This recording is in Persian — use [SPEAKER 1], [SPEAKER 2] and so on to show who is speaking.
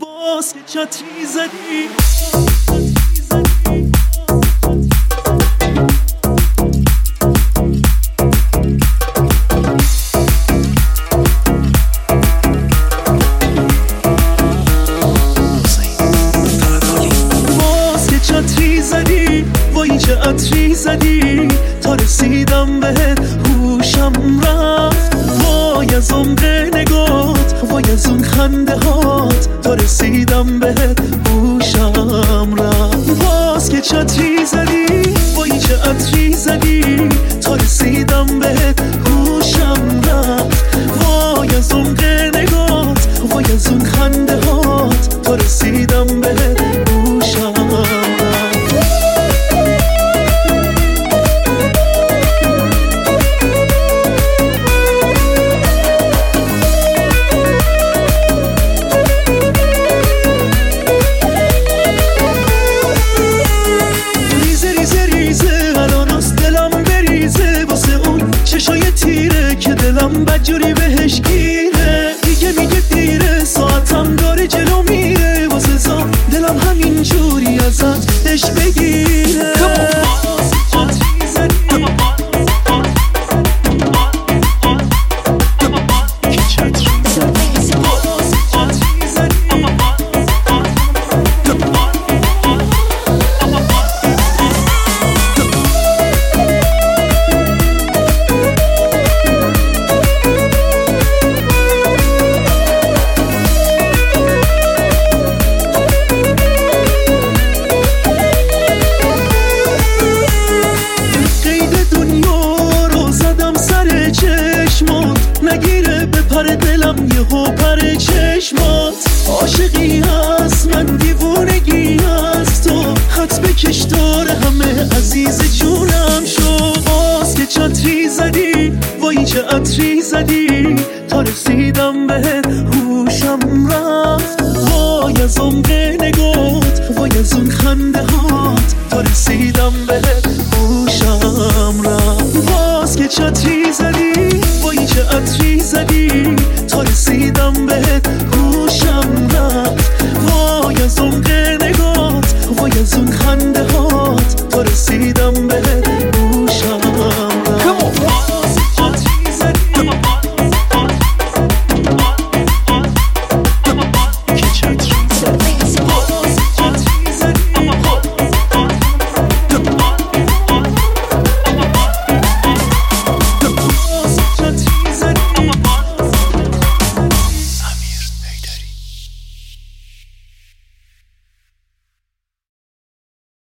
[SPEAKER 1] باز که چتری زدی وای چه عطری زدی تا رسیدم بهت هوشم رفت وای از عمق نگات وای از اون خنده هات تا رسیدم بهت هوشم رفت باز که چه عطری زدی وای چه عطری زدی تا رسیدم بهت هوشم رفت وای از عمق نگات وای از اون خنده هات تا رسیدم بهت هوشم رفت دلم بدجوری بهش گیره دیگه میگه دیره ساعتم داره جلو میره واسه زام دلم همین جوری ازت عشق بگیره نگیره به پر دلم یهو پر چشمات عاشقی هست من دیوونگی هست تو خط بکش داره همه عزیز جونم شو باز که چتری زدی وای چه عطری زدی تا رسیدم بهت هوشم رفت وای از عمق